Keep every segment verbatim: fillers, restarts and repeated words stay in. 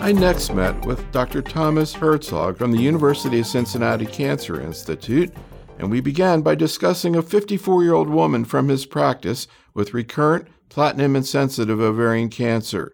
I next met with Doctor Thomas Herzog from the University of Cincinnati Cancer Institute, and we began by discussing a fifty-four-year-old woman from his practice with recurrent platinum-insensitive ovarian cancer.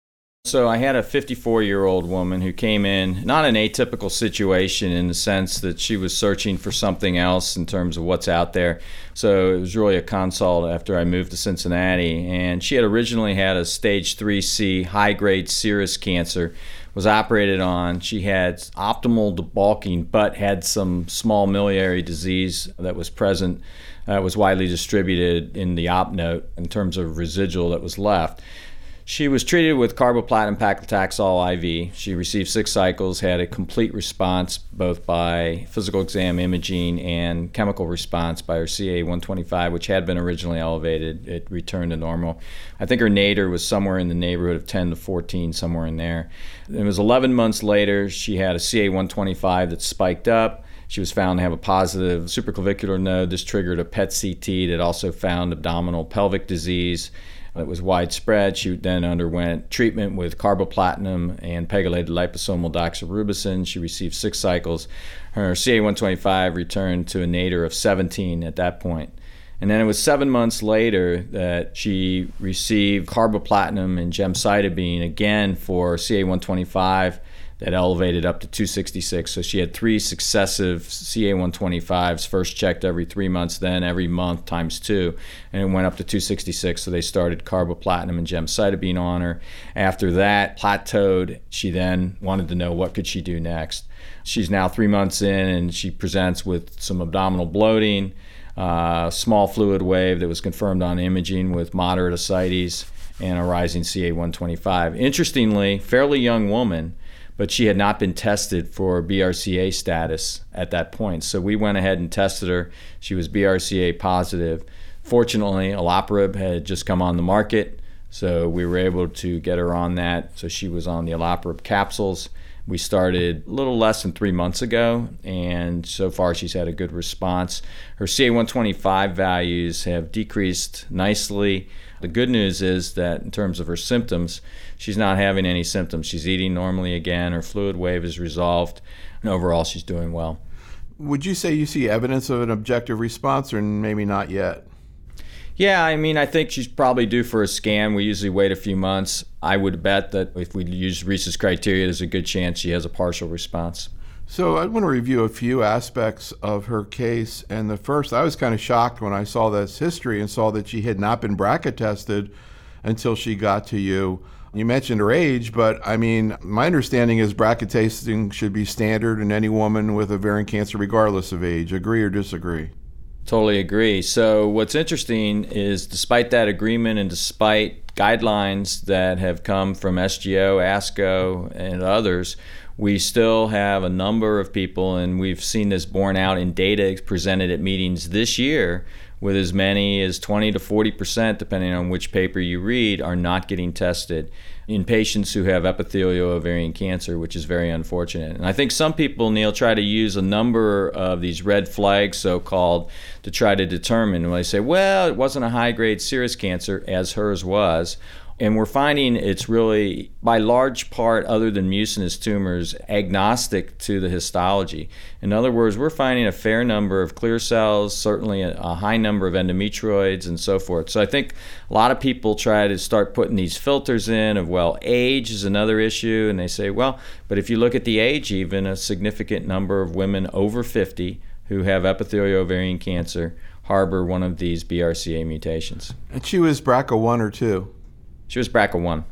So I had a fifty-four-year-old woman who came in, not an atypical situation in the sense that she was searching for something else in terms of what's out there. So it was really a consult after I moved to Cincinnati. And she had originally had a stage three C high-grade serous cancer, was operated on. She had optimal debulking, but had some small miliary disease that was present, uh, was widely distributed in the op note in terms of residual that was left. She was treated with carboplatin paclitaxel I V. She received six cycles, had a complete response both by physical exam imaging and chemical response by her C A one twenty-five, which had been originally elevated. It returned to normal. I think her nadir was somewhere in the neighborhood of ten to fourteen, somewhere in there. It was eleven months later. She had a C A one twenty-five that spiked up. She was found to have a positive supraclavicular node. This triggered a P E T C T that also found abdominal pelvic disease. It was widespread. She then underwent treatment with carboplatin and pegylated liposomal doxorubicin. She received six cycles. Her C A one twenty-five returned to a nadir of seventeen at that point. And then it was seven months later that she received carboplatin and gemcitabine again for C A one twenty-five that elevated up to two sixty-six. So she had three successive C A one twenty-fives, first checked every three months, then every month times two, and it went up to two sixty-six. So they started carboplatin and gemcitabine on her. After that plateaued, she then wanted to know what could she do next. She's now three months in, and she presents with some abdominal bloating, uh, small fluid wave that was confirmed on imaging with moderate ascites, and a rising C A one twenty-five. Interestingly, fairly young woman, but she had not been tested for B R C A status at that point. So we went ahead and tested her. She was B R C A positive. Fortunately, olaparib had just come on the market, so we were able to get her on that. So she was on the olaparib capsules. We started a little less than three months ago, and so far she's had a good response. Her C A one twenty-five values have decreased nicely. The good news is that in terms of her symptoms, she's not having any symptoms. She's eating normally again. Her fluid wave is resolved, and overall she's doing well. Would you say you see evidence of an objective response, or maybe not yet? Yeah, I mean, I think she's probably due for a scan. We usually wait a few months. I would bet that if we use Reese's criteria, there's a good chance she has a partial response. So I want to review a few aspects of her case. And the first, I was kind of shocked when I saw this history and saw that she had not been B R C A tested until she got to you. You mentioned her age, but I mean, my understanding is B R C A testing should be standard in any woman with ovarian cancer regardless of age. Agree or disagree? Totally agree. So what's interesting is despite that agreement and despite guidelines that have come from S G O, ASCO, and others, we still have a number of people, and we've seen this borne out in data presented at meetings this year, with as many as twenty to forty percent, depending on which paper you read, are not getting tested in patients who have epithelial ovarian cancer, which is very unfortunate. And I think some people, Neil, try to use a number of these red flags, so-called, to try to determine. When they say, well, it wasn't a high-grade serous cancer, as hers was. And we're finding it's really, by large part, other than mucinous tumors, agnostic to the histology. In other words, we're finding a fair number of clear cells, certainly a, a high number of endometrioids and so forth. So I think a lot of people try to start putting these filters in of, well, age is another issue. And they say, well, but if you look at the age, even a significant number of women over fifty who have epithelial ovarian cancer harbor one of these B R C A mutations. And she was B R C A one or two? She was B R C A one.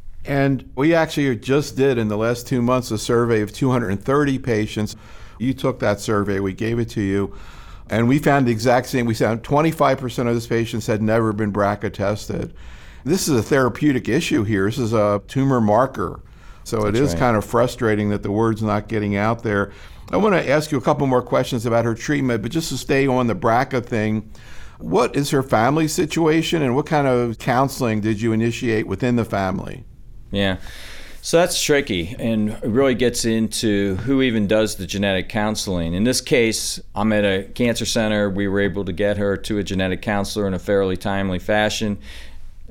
And we actually just did, in the last two months, a survey of two hundred thirty patients. You took that survey, we gave it to you, and we found the exact same. We found twenty-five percent of those patients had never been B R C A tested. This is a therapeutic issue here. This is a tumor marker. So That's it is right. kind of frustrating that the word's not getting out there. I want to ask you a couple more questions about her treatment, but just to stay on the B R C A thing, what is her family situation, and what kind of counseling did you initiate within the family? Yeah, so that's tricky, and it really gets into who even does the genetic counseling. In this case, I'm at a cancer center. We were able to get her to a genetic counselor in a fairly timely fashion.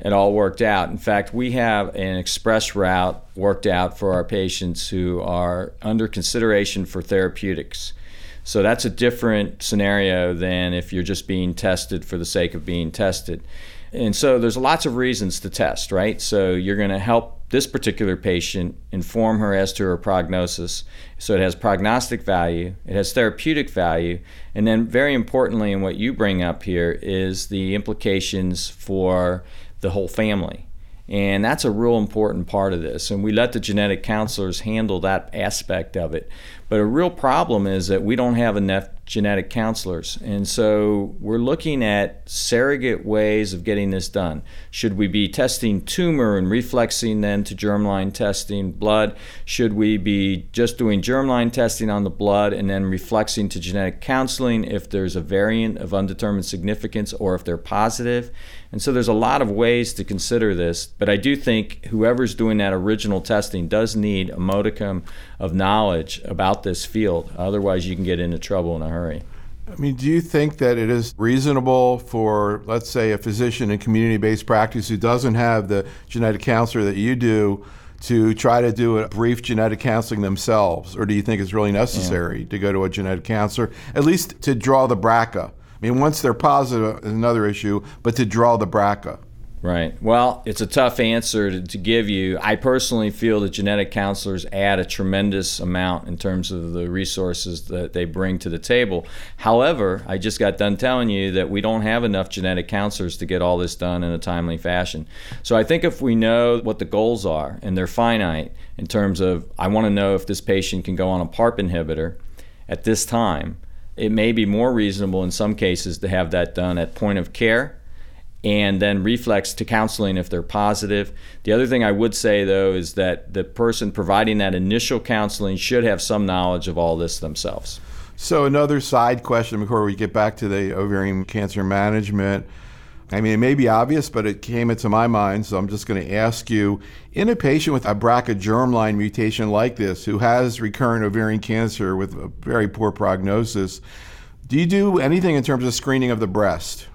it all worked out. In fact, we have an express route worked out for our patients who are under consideration for therapeutics. So that's a different scenario than if you're just being tested for the sake of being tested. And so there's lots of reasons to test, right? So you're going to help this particular patient inform her as to her prognosis. So it has prognostic value, it has therapeutic value, and then very importantly, and what you bring up here, is the implications for the whole family. And that's a real important part of this. And we let the genetic counselors handle that aspect of it. But a real problem is that we don't have enough genetic counselors. And so we're looking at surrogate ways of getting this done. Should we be testing tumor and reflexing then to germline testing blood? Should we be just doing germline testing on the blood and then reflexing to genetic counseling if there's a variant of undetermined significance or if they're positive? And so there's a lot of ways to consider this, but I do think whoever's doing that original testing does need a modicum of knowledge about this field. Otherwise, you can get into trouble in a hurry. I mean, do you think that it is reasonable for, let's say, a physician in community-based practice who doesn't have the genetic counselor that you do to try to do a brief genetic counseling themselves? Or do you think it's really necessary yeah. to go to a genetic counselor, at least to draw the B R C A? I mean, once they're positive is another issue, but to draw the B R C A. Right. Well, it's a tough answer to, to give you. I personally feel that genetic counselors add a tremendous amount in terms of the resources that they bring to the table. However, I just got done telling you that we don't have enough genetic counselors to get all this done in a timely fashion. So I think if we know what the goals are, and they're finite in terms of, I want to know if this patient can go on a PARP inhibitor at this time, it may be more reasonable in some cases to have that done at point of care and then reflex to counseling if they're positive. The other thing I would say, though, is that the person providing that initial counseling should have some knowledge of all this themselves. So another side question before we get back to the ovarian cancer management. I mean, it may be obvious, but it came into my mind, so I'm just going to ask you, in a patient with a B R C A germline mutation like this, who has recurrent ovarian cancer with a very poor prognosis, do you do anything in terms of screening of the breast?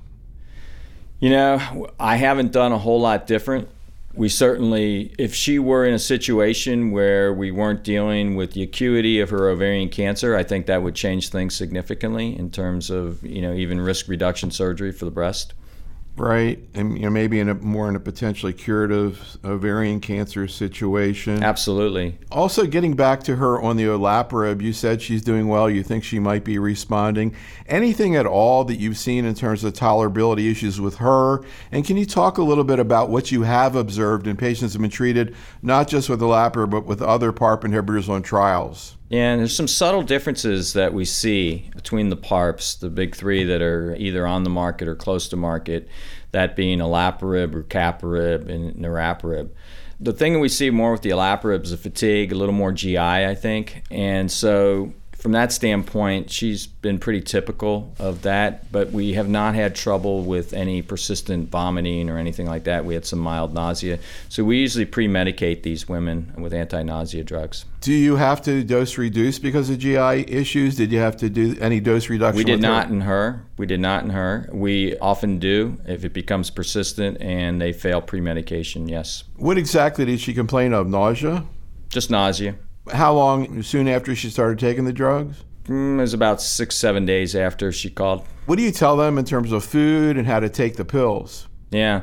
You know, I haven't done a whole lot different. We certainly, if she were in a situation where we weren't dealing with the acuity of her ovarian cancer, I think that would change things significantly in terms of, you know, even risk reduction surgery for the breast. Right, and you know, maybe in a more in a potentially curative ovarian cancer situation. Absolutely. Also, getting back to her on the olaparib, you said she's doing well. You think she might be responding. Anything at all that you've seen in terms of tolerability issues with her? And can you talk a little bit about what you have observed in patients who have been treated not just with olaparib but with other PARP inhibitors on trials? Yeah, and there's some subtle differences that we see between the PARPs, the big three that are either on the market or close to market, that being olaparib, rucaparib, and niraparib. The thing that we see more with the olaparib is a fatigue, a little more G I, I think. And so from that standpoint, she's been pretty typical of that, but we have not had trouble with any persistent vomiting or anything like that. We had some mild nausea. So we usually pre-medicate these women with anti-nausea drugs. Do you have to dose reduce because of G I issues? Did you have to do any dose reduction? We did with not her? in her. We did not in her. We often do if it becomes persistent and they fail pre-medication, yes. What exactly did she complain of? Nausea? Just nausea. How long, soon after she started taking the drugs? Mm, it was about six, seven days after she called. What do you tell them in terms of food and how to take the pills? Yeah.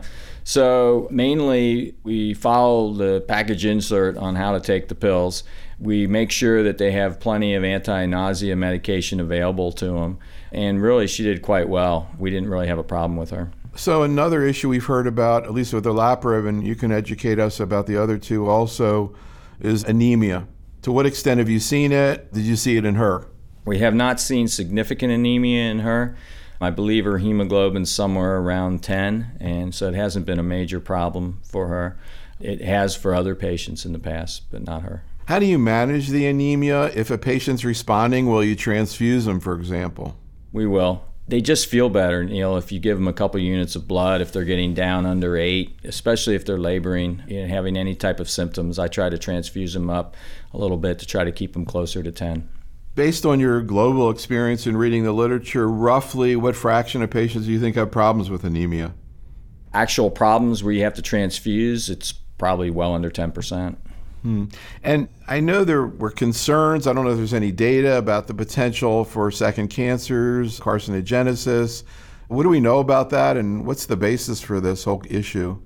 So mainly we follow the package insert on how to take the pills. We make sure that they have plenty of anti-nausea medication available to them. And really, she did quite well. We didn't really have a problem with her. So another issue we've heard about, at least with olaparib, and you can educate us about the other two also, is anemia. To what extent have you seen it? Did you see it in her? We have not seen significant anemia in her. I believe her hemoglobin's somewhere around ten, and so it hasn't been a major problem for her. It has for other patients in the past, but not her. How do you manage the anemia? If a patient's responding, will you transfuse them, for example? We will. They just feel better, Neil, if you give them a couple units of blood, if they're getting down under eight, especially if they're laboring and having any type of symptoms. I try to transfuse them up a little bit to try to keep them closer to ten. Based on your global experience in reading the literature, roughly what fraction of patients do you think have problems with anemia? actual problems where you have to transfuse, it's probably well under ten percent. Hmm. And I know there were concerns, I don't know if there's any data about the potential for second cancers, carcinogenesis. What do we know about that, and what's the basis for this whole issue?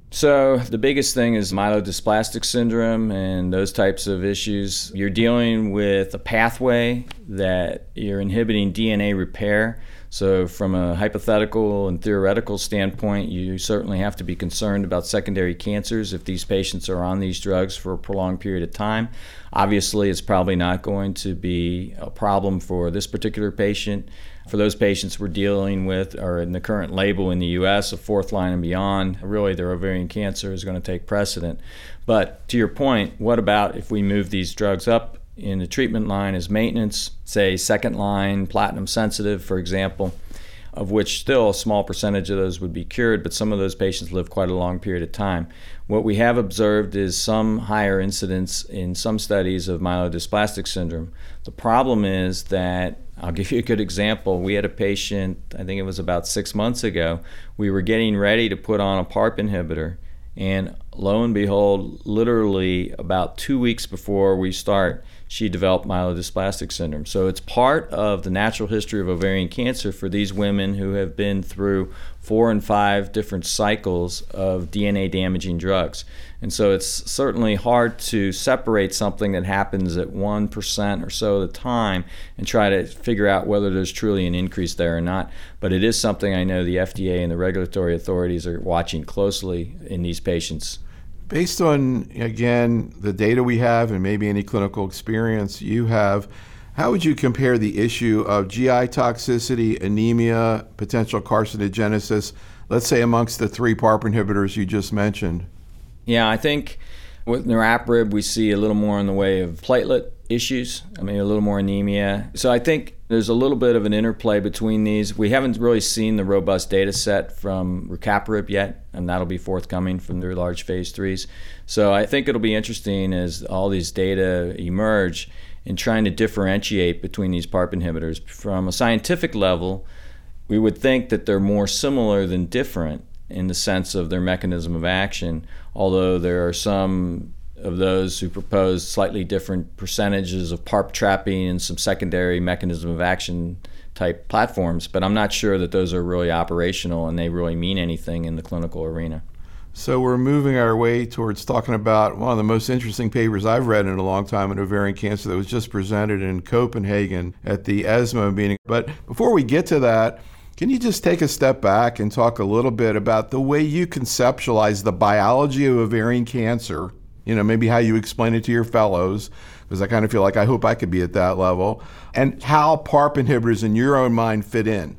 So the biggest thing is myelodysplastic syndrome and those types of issues. You're dealing with a pathway that you're inhibiting D N A repair. So from a hypothetical and theoretical standpoint, you certainly have to be concerned about secondary cancers if these patients are on these drugs for a prolonged period of time. Obviously, it's probably not going to be a problem for this particular patient. For those patients we're dealing with, or in the current label in the U S, a fourth line and beyond, really their ovarian cancer is going to take precedent. But to your point, what about if we move these drugs up in the treatment line as maintenance, say second line, platinum sensitive, for example, of which still a small percentage of those would be cured, but some of those patients live quite a long period of time. What we have observed is some higher incidence in some studies of myelodysplastic syndrome. The problem is that, I'll give you a good example. We had a patient, I think it was about six months ago, we were getting ready to put on a PARP inhibitor, and lo and behold, literally about two weeks before we start, she developed myelodysplastic syndrome. So it's part of the natural history of ovarian cancer for these women who have been through four and five different cycles of D N A damaging drugs. And so it's certainly hard to separate something that happens at one percent or so of the time and try to figure out whether there's truly an increase there or not. But it is something I know the F D A and the regulatory authorities are watching closely in these patients. Based on, again, the data we have and maybe any clinical experience you have, how would you compare the issue of G I toxicity, anemia, potential carcinogenesis, let's say amongst the three PARP inhibitors you just mentioned? Yeah, I think with niraparib we see a little more in the way of platelet issues, I mean a little more anemia. So I think there's a little bit of an interplay between these. We haven't really seen the robust data set from rucaparib yet, and that'll be forthcoming from their large phase threes. So I think it'll be interesting as all these data emerge in trying to differentiate between these PARP inhibitors. From a scientific level, we would think that they're more similar than different in the sense of their mechanism of action, although there are some of those who propose slightly different percentages of PARP trapping and some secondary mechanism of action type platforms, but I'm not sure that those are really operational and they really mean anything in the clinical arena. So we're moving our way towards talking about one of the most interesting papers I've read in a long time on ovarian cancer that was just presented in Copenhagen at the ESMO meeting. But before we get to that, can you just take a step back and talk a little bit about the way you conceptualize the biology of ovarian cancer? You know, maybe how you explain it to your fellows, because I kind of feel like I hope I could be at that level, and how PARP inhibitors in your own mind fit in.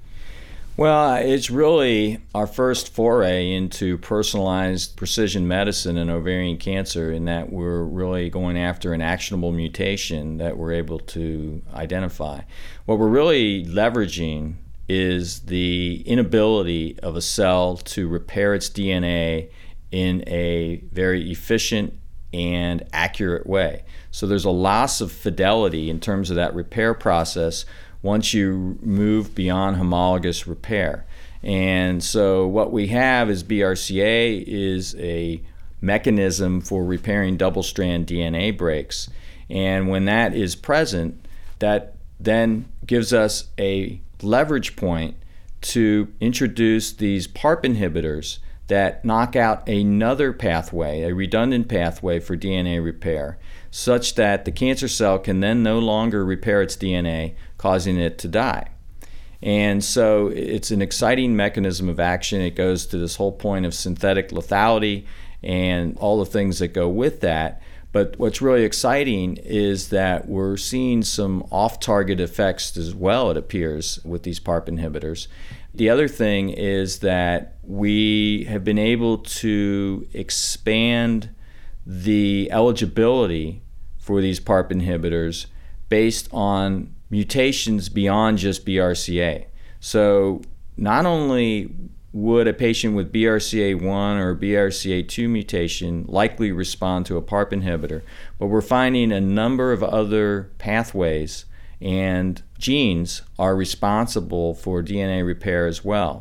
Well, it's really our first foray into personalized precision medicine in ovarian cancer, in that we're really going after an actionable mutation that we're able to identify. What we're really leveraging is the inability of a cell to repair its D N A in a very efficient and accurate way. So there's a loss of fidelity in terms of that repair process once you move beyond homologous repair. And so what we have is B R C A is a mechanism for repairing double-strand D N A breaks. And when that is present, that then gives us a leverage point to introduce these PARP inhibitors that knock out another pathway, a redundant pathway for D N A repair, such that the cancer cell can then no longer repair its D N A, causing it to die. And so it's an exciting mechanism of action. It goes to this whole point of synthetic lethality and all the things that go with that. But what's really exciting is that we're seeing some off-target effects as well, it appears, with these PARP inhibitors. The other thing is that we have been able to expand the eligibility for these PARP inhibitors based on mutations beyond just B R C A. So not only would a patient with B R C A one or B R C A two mutation likely respond to a PARP inhibitor, but we're finding a number of other pathways and genes are responsible for D N A repair as well.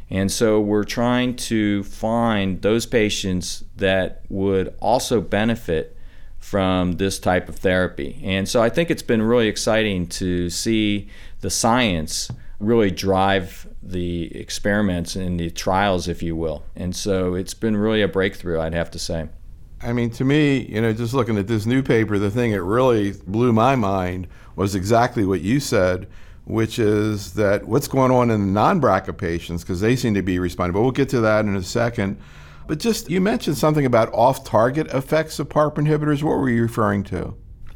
And so we're trying to find those patients that would also benefit from this type of therapy. And so I think it's been really exciting to see the science really drive the experiments and the trials, if you will. And so it's been really a breakthrough, I'd have to say. I mean, to me, you know, just looking at this new paper, the thing that really blew my mind was exactly what you said, which is that what's going on in the non-B R C A patients, because they seem to be responding. But we'll get to that in a second. But just, you mentioned something about off-target effects of PARP inhibitors. What were you referring to?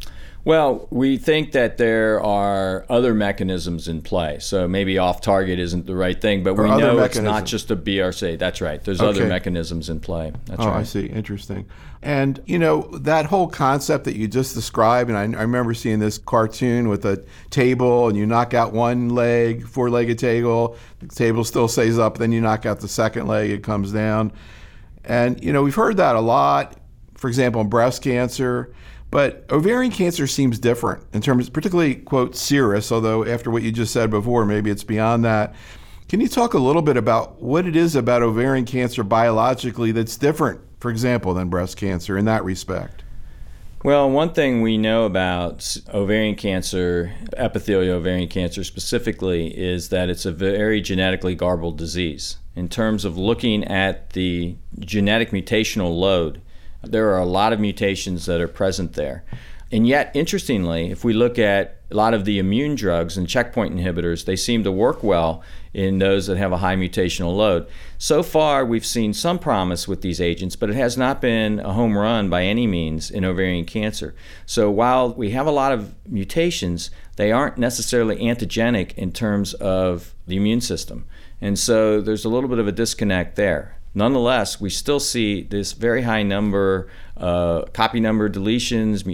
Well, we think that there are other mechanisms in play. So maybe off-target isn't the right thing, but Or we other know it's mechanisms. not just a B R C A. That's right. There's Okay. other mechanisms in play. That's oh, right. I see. Interesting. And, you know, that whole concept that you just described, and I, I remember seeing this cartoon with a table, and you knock out one leg, four-legged table, the table still stays up, then you knock out the second leg, it comes down. And, you know, we've heard that a lot, for example, in breast cancer. But ovarian cancer seems different in terms, particularly, quote, serous, although after what you just said before, maybe it's beyond that. Can you talk a little bit about what it is about ovarian cancer biologically that's different, for example, than breast cancer in that respect? Well, one thing we know about ovarian cancer, epithelial ovarian cancer specifically, is that it's a very genetically garbled disease. In terms of looking at the genetic mutational load, there are a lot of mutations that are present there. And yet, interestingly, if we look at a lot of the immune drugs and checkpoint inhibitors, they seem to work well in those that have a high mutational load. So far, we've seen some promise with these agents, but it has not been a home run by any means in ovarian cancer. So while we have a lot of mutations, they aren't necessarily antigenic in terms of the immune system. And so there's a little bit of a disconnect there. Nonetheless, we still see this very high number, uh, copy number deletions,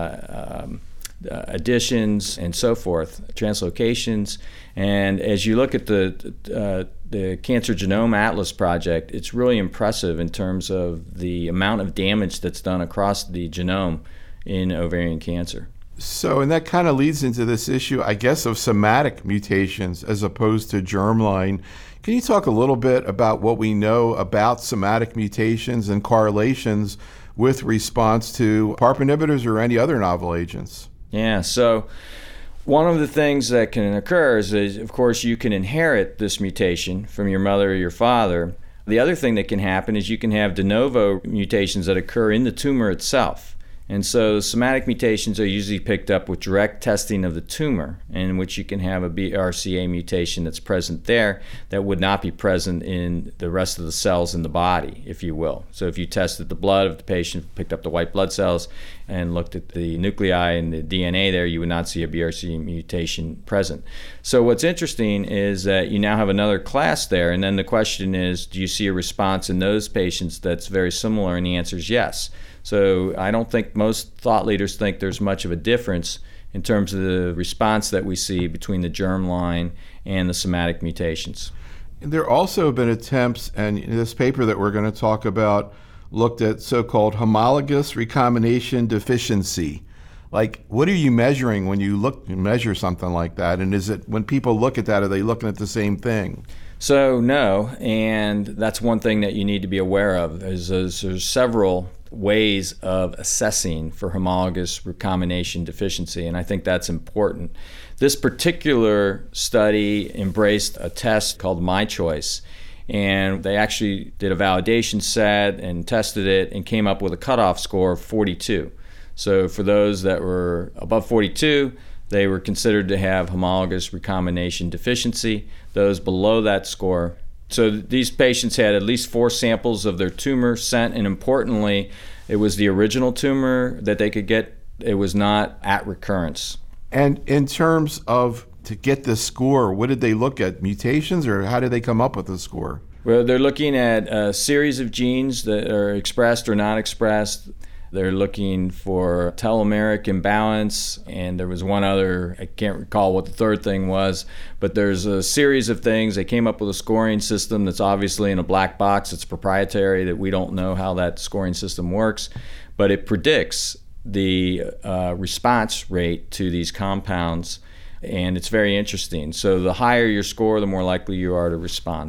uh, um, uh, additions, and so forth, translocations. And as you look at the uh, the Cancer Genome Atlas project, it's really impressive in terms of the amount of damage that's done across the genome in ovarian cancer. So, and that kind of leads into this issue, I guess, of somatic mutations as opposed to germline. Can you talk a little bit about what we know about somatic mutations and correlations with response to PARP inhibitors or any other novel agents? Yeah, so one of the things that can occur is, is, of course, you can inherit this mutation from your mother or your father. The other thing that can happen is you can have de novo mutations that occur in the tumor itself. And so somatic mutations are usually picked up with direct testing of the tumor, in which you can have a B R C A mutation that's present there that would not be present in the rest of the cells in the body, if you will. So if you tested the blood of the patient, picked up the white blood cells, and looked at the nuclei and the D N A there, you would not see a B R C A mutation present. So what's interesting is that you now have another class there, and then the question is, do you see a response in those patients that's very similar? And the answer is yes. So I don't think most thought leaders think there's much of a difference in terms of the response that we see between the germline and the somatic mutations. There also have been attempts, and this paper that we're going to talk about looked at so-called homologous recombination deficiency. Like, what are you measuring when you look measure something like that? And is it, when people look at that, are they looking at the same thing? So no, and that's one thing that you need to be aware of. Is there's, there's several ways of assessing for homologous recombination deficiency, and I think that's important. This particular study embraced a test called MyChoice, and they actually did a validation set and tested it and came up with a cutoff score of forty-two. So for those that were above forty-two, they were considered to have homologous recombination deficiency. Those below that score, so these patients had at least four samples of their tumor sent, and importantly, it was the original tumor that they could get. It was not at recurrence. And in terms of to get the score, what did they look at? Mutations, or how did they come up with the score? Well, they're looking at a series of genes that are expressed or not expressed. They're looking for telomeric imbalance, and there was one other, I can't recall what the third thing was, but there's a series of things. They came up with a scoring system that's obviously in a black box. It's proprietary, that we don't know how that scoring system works, but it predicts the uh, response rate to these compounds, and it's very interesting. So the higher your score, the more likely you are to respond.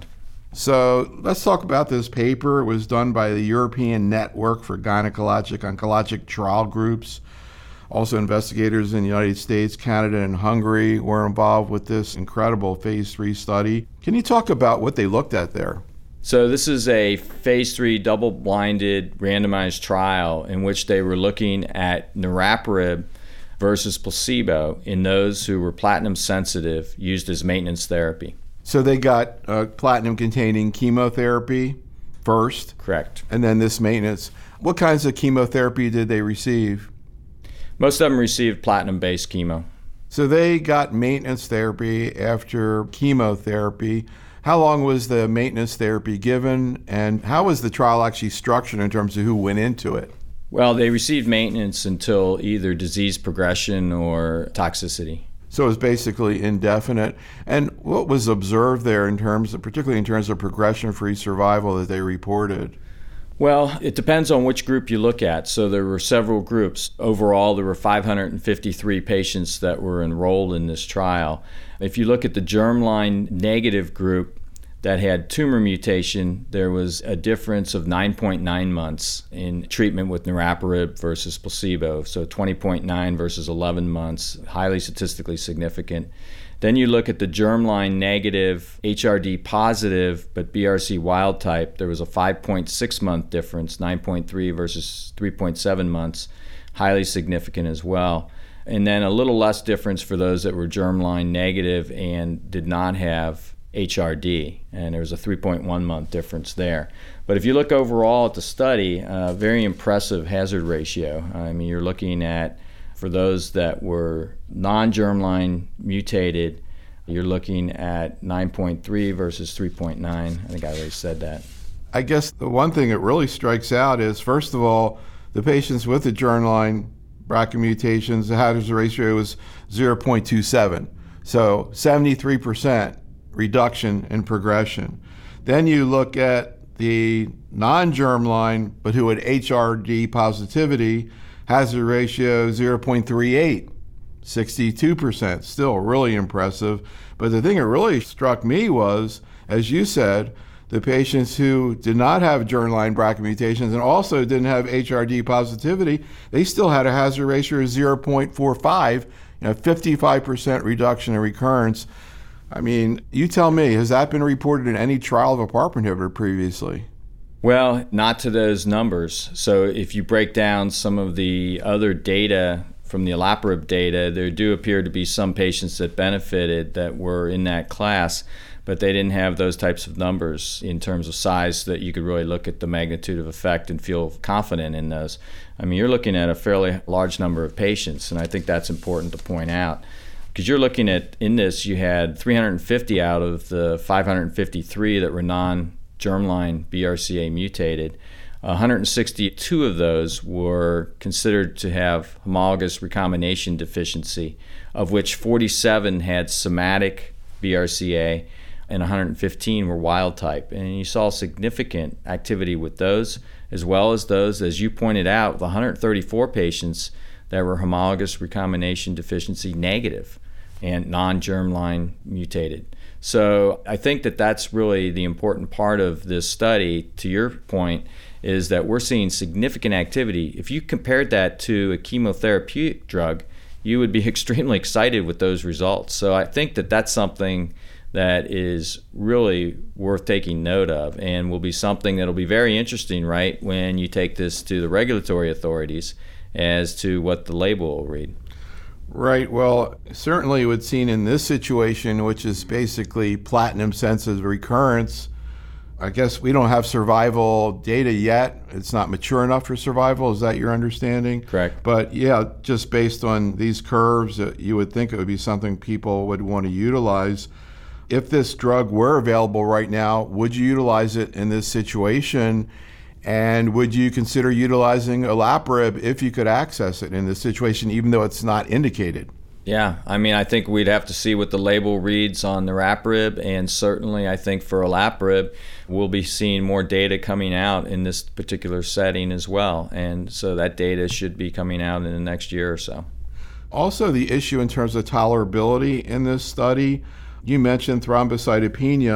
So let's talk about this paper. It was done by the European Network for Gynecologic Oncologic Trial Groups. Also, investigators in the United States, Canada, and Hungary were involved with this incredible phase three study. Can you talk about what they looked at there? So this is a phase three double-blinded randomized trial in which they were looking at niraparib versus placebo in those who were platinum sensitive used as maintenance therapy. So they got uh, platinum-containing chemotherapy first? Correct. And then this maintenance. What kinds of chemotherapy did they receive? Most of them received platinum-based chemo. So they got maintenance therapy after chemotherapy. How long was the maintenance therapy given, and how was the trial actually structured in terms of who went into it? Well, they received maintenance until either disease progression or toxicity. So it was basically indefinite. And what was observed there in terms of, particularly in terms of progression-free survival that they reported? Well, it depends on which group you look at. So there were several groups. Overall, there were five hundred fifty-three patients that were enrolled in this trial. If you look at the germline negative group that had tumor mutation, there was a difference of nine point nine months in treatment with niraparib versus placebo. So twenty point nine versus eleven months, highly statistically significant. Then you look at the germline negative, H R D positive, but B R C wild type. There was a five point six month difference, nine point three versus three point seven months, highly significant as well. And then a little less difference for those that were germline negative and did not have H R D, and there was a three point one month difference there. But if you look overall at the study, uh, very impressive hazard ratio. I mean, you're looking at, for those that were non-germline mutated, you're looking at nine point three versus three point nine. I think I already said that. I guess the one thing that really strikes out is, first of all, the patients with the germline B R C A mutations, the hazard ratio was zero point two seven. So seventy-three percent reduction in progression. Then you look at the non-germline, but who had H R D positivity, hazard ratio zero point three eight, sixty-two percent, still really impressive. But the thing that really struck me was, as you said, the patients who did not have germline B R C A mutations and also didn't have H R D positivity, they still had a hazard ratio of zero point four five, you know, fifty-five percent reduction in recurrence. I mean, you tell me, has that been reported in any trial of a PARP inhibitor previously? Well, not to those numbers. So if you break down some of the other data from the olaparib data, there do appear to be some patients that benefited that were in that class, but they didn't have those types of numbers in terms of size that you could really look at the magnitude of effect and feel confident in those. I mean, you're looking at a fairly large number of patients, and I think that's important to point out. Because you're looking at, in this, you had three hundred fifty out of the five hundred fifty-three that were non-germline B R C A mutated. one hundred sixty-two of those were considered to have homologous recombination deficiency, of which forty-seven had somatic B R C A and one hundred fifteen were wild type. And you saw significant activity with those, as well as those, as you pointed out, the one hundred thirty-four patients that were homologous recombination deficiency negative and non-germline mutated. So I think that that's really the important part of this study, to your point, is that we're seeing significant activity. If you compared that to a chemotherapeutic drug, you would be extremely excited with those results. So I think that that's something that is really worth taking note of, and will be something that'll be very interesting, right, when you take this to the regulatory authorities as to what the label will read. Right. Well, certainly what's seen in this situation, which is basically platinum-sensitive recurrence, I guess we don't have survival data yet. It's not mature enough for survival. Is that your understanding? Correct. But yeah, just based on these curves, uh, you would think it would be something people would want to utilize. If this drug were available right now, would you utilize it in this situation? And would you consider utilizing olaparib if you could access it in this situation, even though it's not indicated? Yeah, I mean, I think we'd have to see what the label reads on niraparib, and certainly I think for olaparib, we'll be seeing more data coming out in this particular setting as well. And so that data should be coming out in the next year or so. Also, the issue in terms of tolerability in this study, you mentioned thrombocytopenia,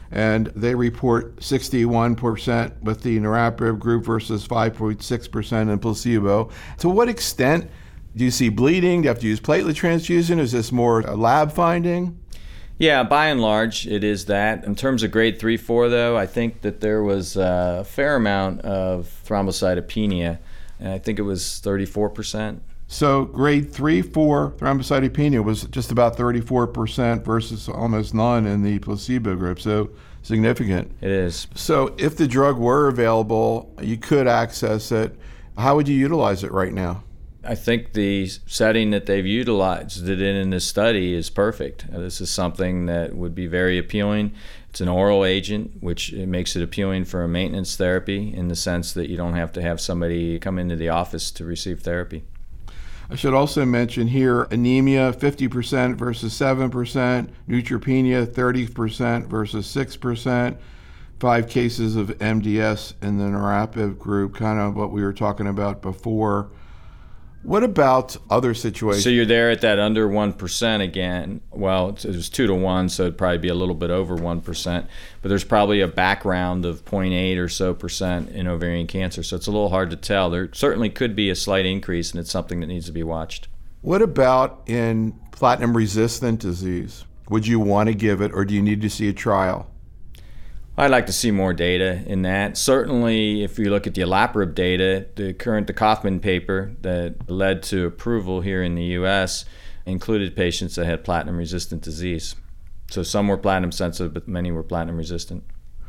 and they report sixty-one percent with the niraparib group versus five point six percent in placebo. To what extent do you see bleeding? Do you have to use platelet transfusion? Is this more a lab finding? Yeah, by and large, it is that. In terms of grade three four, though, I think that there was a fair amount of thrombocytopenia, and I think it was thirty-four percent. So grade three four thrombocytopenia was just about thirty-four percent versus almost none in the placebo group. So significant. It is. So if the drug were available, you could access it. How would you utilize it right now? I think the setting that they've utilized it in in this study is perfect. Uh, This is something that would be very appealing. It's an oral agent, which it makes it appealing for a maintenance therapy in the sense that you don't have to have somebody come into the office to receive therapy. I should also mention here anemia fifty percent versus seven percent, neutropenia thirty percent versus six percent, five cases of M D S in the niraparib group, kind of what we were talking about before. What about other situations? So you're there at that under one percent again. Well, it was two to one, so it'd probably be a little bit over one percent. But there's probably a background of zero point eight or so percent in ovarian cancer. So it's a little hard to tell. There certainly could be a slight increase, and it's something that needs to be watched. What about in platinum-resistant disease? Would you want to give it, or do you need to see a trial? I'd like to see more data in that. Certainly, if you look at the olaparib data, the current the Kaufman paper that led to approval here in the U S included patients that had platinum-resistant disease. So some were platinum sensitive, but many were platinum resistant.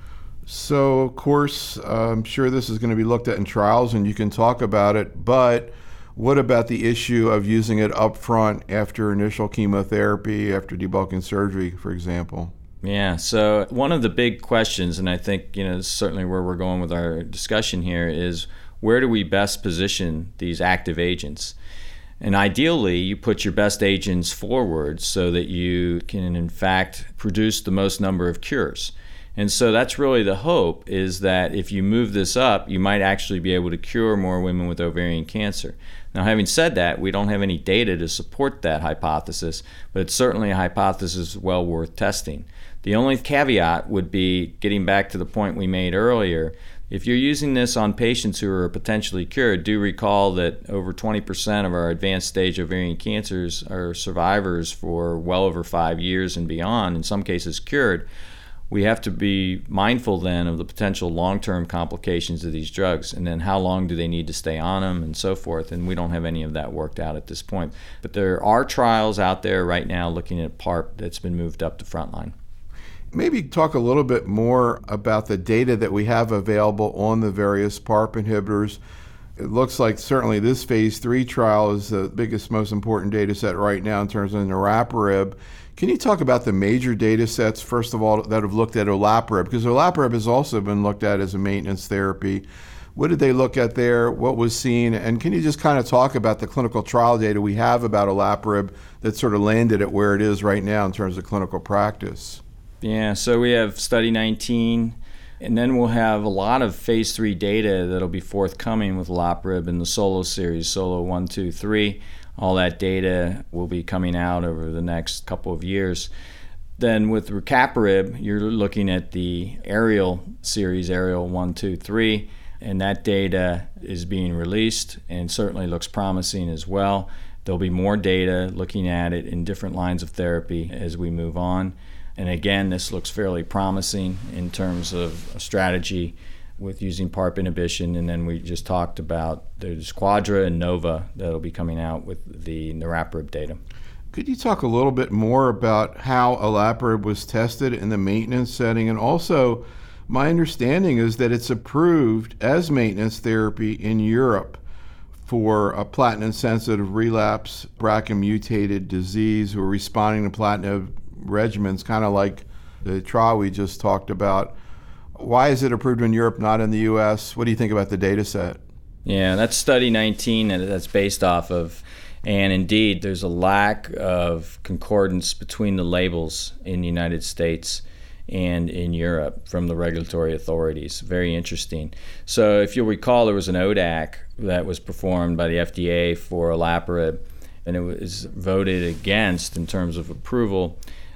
So, of course, uh, I'm sure this is going to be looked at in trials, and you can talk about it, but what about the issue of using it up front after initial chemotherapy, after debulking surgery, for example? Yeah, so one of the big questions, and I think you know this is certainly where we're going with our discussion here, is where do we best position these active agents? And ideally, you put your best agents forward so that you can, in fact, produce the most number of cures. And so that's really the hope, is that if you move this up, you might actually be able to cure more women with ovarian cancer. Now, having said that, we don't have any data to support that hypothesis, but it's certainly a hypothesis well worth testing. The only caveat would be, getting back to the point we made earlier, if you're using this on patients who are potentially cured, do recall that over twenty percent of our advanced stage ovarian cancers are survivors for well over five years and beyond, in some cases cured. We have to be mindful then of the potential long-term complications of these drugs, and then how long do they need to stay on them and so forth, and we don't have any of that worked out at this point. But there are trials out there right now looking at PARP that's been moved up to frontline. Maybe talk a little bit more about the data that we have available on the various PARP inhibitors. It looks like certainly this phase three trial is the biggest, most important data set right now in terms of niraparib. Can you talk about the major data sets, first of all, that have looked at olaparib? Because olaparib has also been looked at as a maintenance therapy. What did they look at there? What was seen? And can you just kind of talk about the clinical trial data we have about olaparib that sort of landed at where it is right now in terms of clinical practice? Yeah, so we have study nineteen, and then we'll have a lot of phase three data that'll be forthcoming with olaparib in the SOLO series, SOLO one, two, three. All that data will be coming out over the next couple of years. Then with rucaparib, you're looking at the ARIEL series, ARIEL one, two, three, and that data is being released and certainly looks promising as well. There'll be more data looking at it in different lines of therapy as we move on. And again, this looks fairly promising in terms of a strategy with using PARP inhibition. And then we just talked about there's Quadra and Nova that'll be coming out with the niraparib data. Could you talk a little bit more about how olaparib was tested in the maintenance setting? And also, my understanding is that it's approved as maintenance therapy in Europe for a platinum-sensitive relapse B R C A mutated disease who are responding to platinum regimens, kind of like the trial we just talked about. Why is it approved in Europe, not in the U S? What do you think about the data set? Yeah, that's study nineteen that that's based off of. And indeed, there's a lack of concordance between the labels in the United States and in Europe from the regulatory authorities. Very interesting. So if you'll recall, there was an O D A C that was performed by the F D A for olaparib, and it was voted against in terms of approval.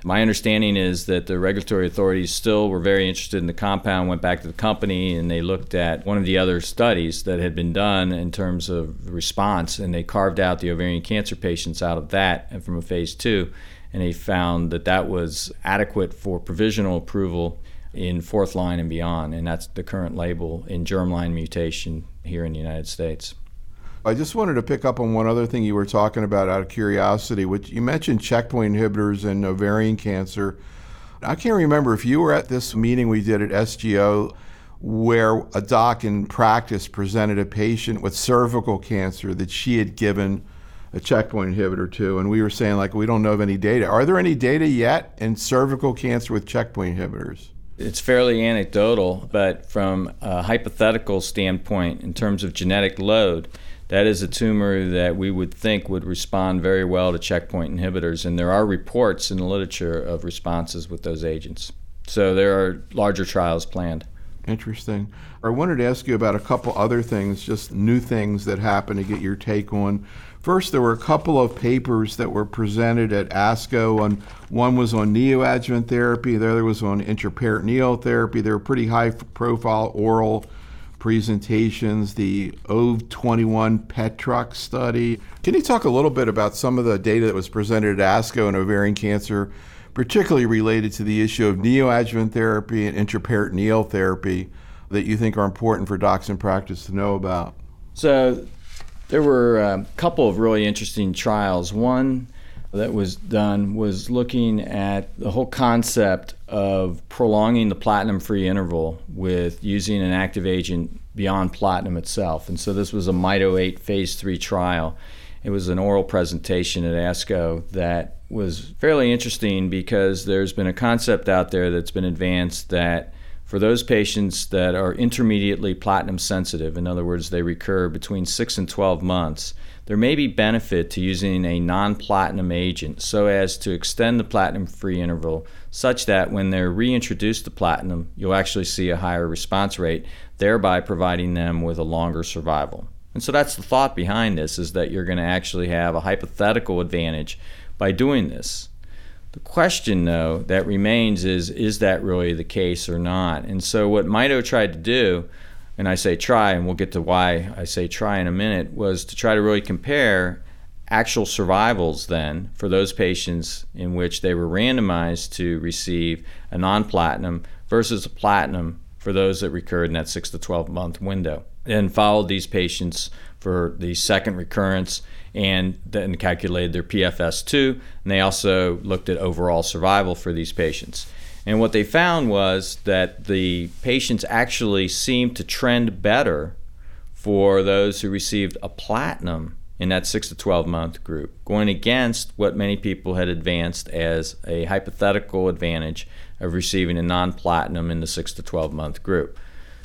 My understanding is that the regulatory authorities still were very interested in the compound, went back to the company, and they looked at one of the other studies that had been done in terms of response, and they carved out the ovarian cancer patients out of that and from a phase two, and they found that that was adequate for provisional approval in fourth line and beyond, and that's the current label in germline mutation here in the United States. I just wanted to pick up on one other thing you were talking about out of curiosity, which you mentioned checkpoint inhibitors and ovarian cancer. I can't remember if you were at this meeting we did at S G O where a doc in practice presented a patient with cervical cancer that she had given a checkpoint inhibitor to, and we were saying, like, we don't know of any data. Are there any data yet in cervical cancer with checkpoint inhibitors? It's fairly anecdotal, but from a hypothetical standpoint, in terms of genetic load, that is a tumor that we would think would respond very well to checkpoint inhibitors, and there are reports in the literature of responses with those agents. So there are larger trials planned. Interesting. I wanted to ask you about a couple other things, just new things that happened to get your take on. First, there were a couple of papers that were presented at ASCO, and one was on neoadjuvant therapy, the other was on intraperitoneal therapy. They were pretty high-profile oral presentations, the O V twenty-one Petrux study. Can you talk a little bit about some of the data that was presented at ASCO in ovarian cancer, particularly related to the issue of neoadjuvant therapy and intraperitoneal therapy, that you think are important for docs in practice to know about? So there were a couple of really interesting trials. One that was done was looking at the whole concept of prolonging the platinum-free interval with using an active agent beyond platinum itself. And so this was a MITO eight phase three trial. It was an oral presentation at ASCO that was fairly interesting because there's been a concept out there that's been advanced that for those patients that are intermediately platinum sensitive, in other words, they recur between six and twelve months, there may be benefit to using a non-platinum agent so as to extend the platinum-free interval such that when they're reintroduced to platinum, you'll actually see a higher response rate, thereby providing them with a longer survival. And so that's the thought behind this, is that you're going to actually have a hypothetical advantage by doing this. The question, though, that remains is, is that really the case or not? And so what MITO tried to do, and I say try, and we'll get to why I say try in a minute, was to try to really compare actual survivals then for those patients in which they were randomized to receive a non-platinum versus a platinum for those that recurred in that six to twelve month window, and followed these patients for the second recurrence and then calculated their P F S too, and they also looked at overall survival for these patients. And what they found was that the patients actually seemed to trend better for those who received a platinum in that six to twelve month group, going against what many people had advanced as a hypothetical advantage of receiving a non-platinum in the six to twelve month group.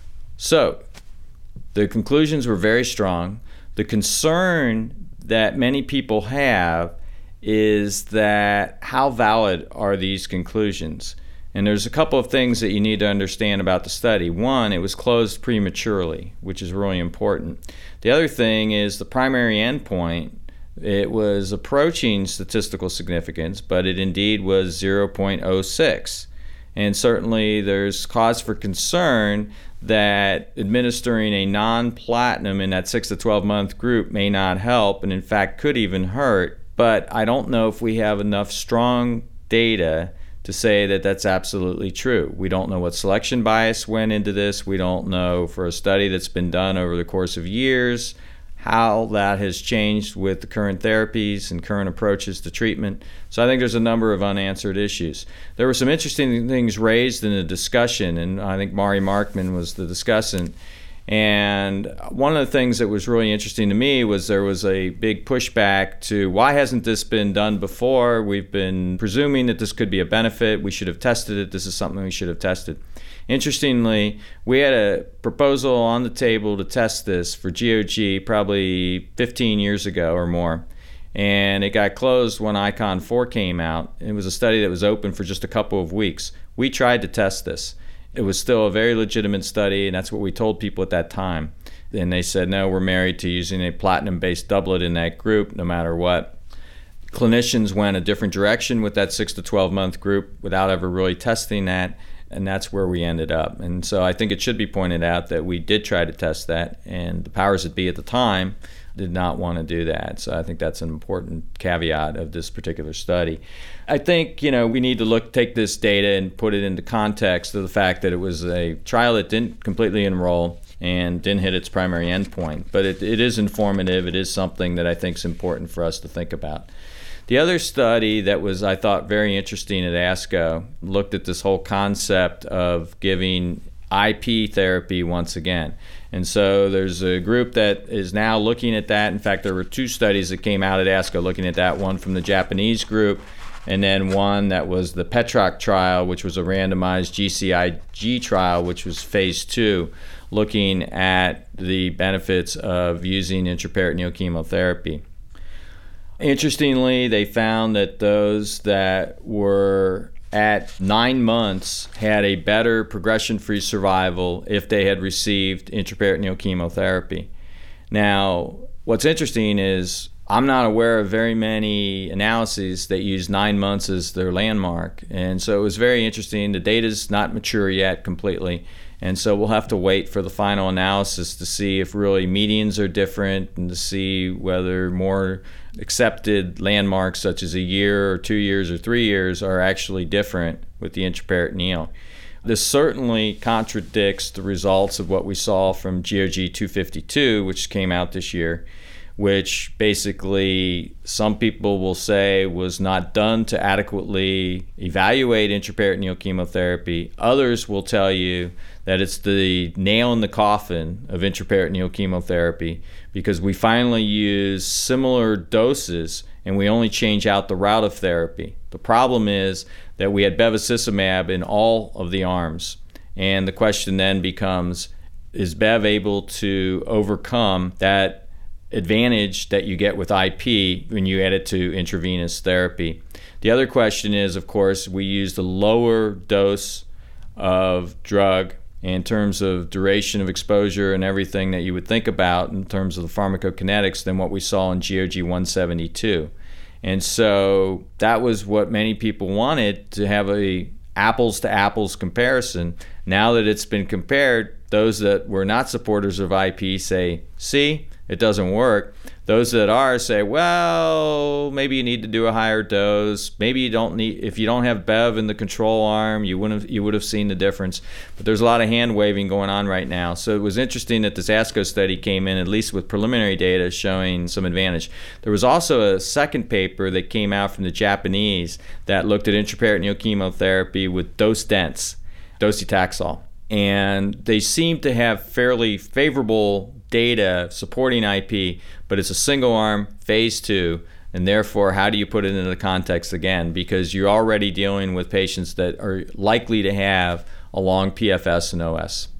So the conclusions were very strong. The concern that many people have is that how valid are these conclusions? And there's a couple of things that you need to understand about the study. One, it was closed prematurely, which is really important. The other thing is the primary endpoint, it was approaching statistical significance, but it indeed was zero point zero six. And certainly there's cause for concern that administering a non-platinum in that six to twelve month group may not help, and in fact could even hurt. But I don't know if we have enough strong data to say that that's absolutely true. We don't know what selection bias went into this. We don't know, for a study that's been done over the course of years, how that has changed with the current therapies and current approaches to treatment. So I think there's a number of unanswered issues. There were some interesting things raised in the discussion, and I think Mari Markman was the discussant. And one of the things that was really interesting to me was there was a big pushback to, why hasn't this been done before? We've been presuming that this could be a benefit. We should have tested it. This is something we should have tested. Interestingly, we had a proposal on the table to test this for G O G probably fifteen years ago or more, and it got closed when ICON four came out. It was a study that was open for just a couple of weeks. We tried to test this. It was still a very legitimate study, and that's what we told people at that time. And they said, no, we're married to using a platinum-based doublet in that group no matter what. clinicians went a different direction with that six to twelve month group without ever really testing that, and that's where we ended up. And so I think it should be pointed out that we did try to test that, and the powers that be at the time did not want to do that. So I think that's an important caveat of this particular study. I think, you know, we need to look, take this data and put it into context of the fact that it was a trial that didn't completely enroll and didn't hit its primary endpoint. But it, it is informative. It is something that I think is important for us to think about. The other study that was, I thought, very interesting at ASCO looked at this whole concept of giving I P therapy once again. And so there's a group that is now looking at that. In fact, there were two studies that came out at ASCO looking at that, one from the Japanese group and then one that was the Petrock trial, which was a randomized G C I G trial, which was phase two, looking at the benefits of using intraperitoneal chemotherapy. Interestingly, they found that those that were at nine months had a better progression-free survival if they had received intraperitoneal chemotherapy. Now, what's interesting is I'm not aware of very many analyses that use nine months as their landmark. And so it was very interesting. The data's not mature yet completely. And so we'll have to wait for the final analysis to see if really medians are different and to see whether more accepted landmarks such as a year or two years or three years are actually different with the intraperitoneal. This certainly contradicts the results of what we saw from G O G two fifty-two, which came out this year, which basically some people will say was not done to adequately evaluate intraperitoneal chemotherapy. Others will tell you that it's the nail in the coffin of intraperitoneal chemotherapy because we finally use similar doses and we only change out the route of therapy. The problem is that we had bevacizumab in all of the arms. And the question then becomes, is Bev able to overcome that advantage that you get with I P when you add it to intravenous therapy? The other question is, of course, we used a lower dose of drug in terms of duration of exposure and everything that you would think about in terms of the pharmacokinetics than what we saw in G O G one seventy-two. And so that was what many people wanted, to have a apples to apples comparison. Now that it's been compared, those that were not supporters of I P say, see, it doesn't work. Those that are say, well, maybe you need to do a higher dose. Maybe you don't need, if you don't have Bev in the control arm, you wouldn't have, you would have seen the difference. But there's a lot of hand waving going on right now. So it was interesting that this ASCO study came in, at least with preliminary data, showing some advantage. There was also a second paper that came out from the Japanese that looked at intraperitoneal chemotherapy with dose-dense, docetaxel. And they seem to have fairly favorable data supporting I P, but it's a single arm phase two, and therefore how do you put it into the context again? Because you're already dealing with patients that are likely to have a long P F S and O S.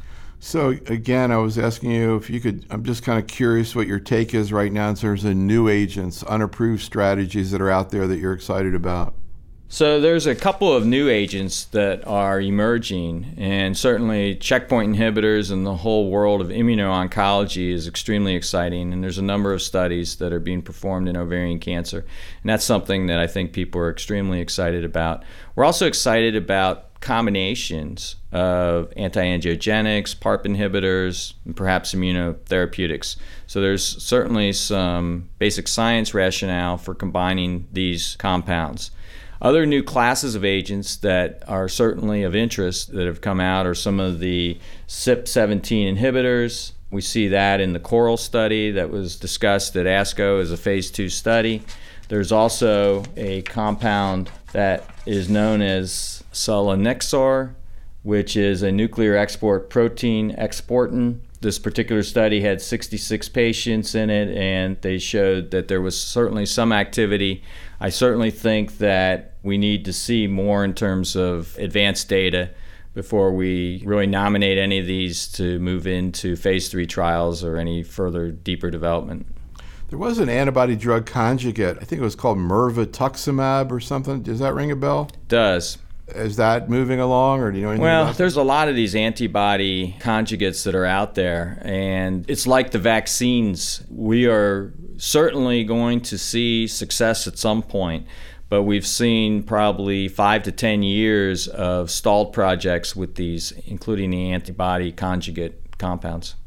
So again, I was asking you if you could, I'm just kind of curious what your take is right now in terms of new agents, unapproved strategies that are out there that you're excited about. So there's a couple of new agents that are emerging, and certainly checkpoint inhibitors and the whole world of immuno-oncology is extremely exciting, and there's a number of studies that are being performed in ovarian cancer, and that's something that I think people are extremely excited about. We're also excited about combinations of anti-angiogenics, PARP inhibitors, and perhaps immunotherapeutics. So there's certainly some basic science rationale for combining these compounds. Other new classes of agents that are certainly of interest that have come out are some of the C Y P seventeen inhibitors. We see that in the CORAL study that was discussed at ASCO as a phase two study. There's also a compound that is known as selinexor, which is a nuclear export protein exportin. This particular study had sixty-six patients in it, and they showed that there was certainly some activity. I certainly think that we need to see more in terms of advanced data before we really nominate any of these to move into phase three trials or any further deeper development. There was an antibody drug conjugate. I think it was called mirvetuximab or something. Does that ring a bell? It does. Is that moving along, or do you know anything well, about there's a lot of these antibody conjugates that are out there, and it's like the vaccines. We are certainly going to see success at some point, but we've seen probably five to ten years of stalled projects with these, including the antibody conjugate compounds.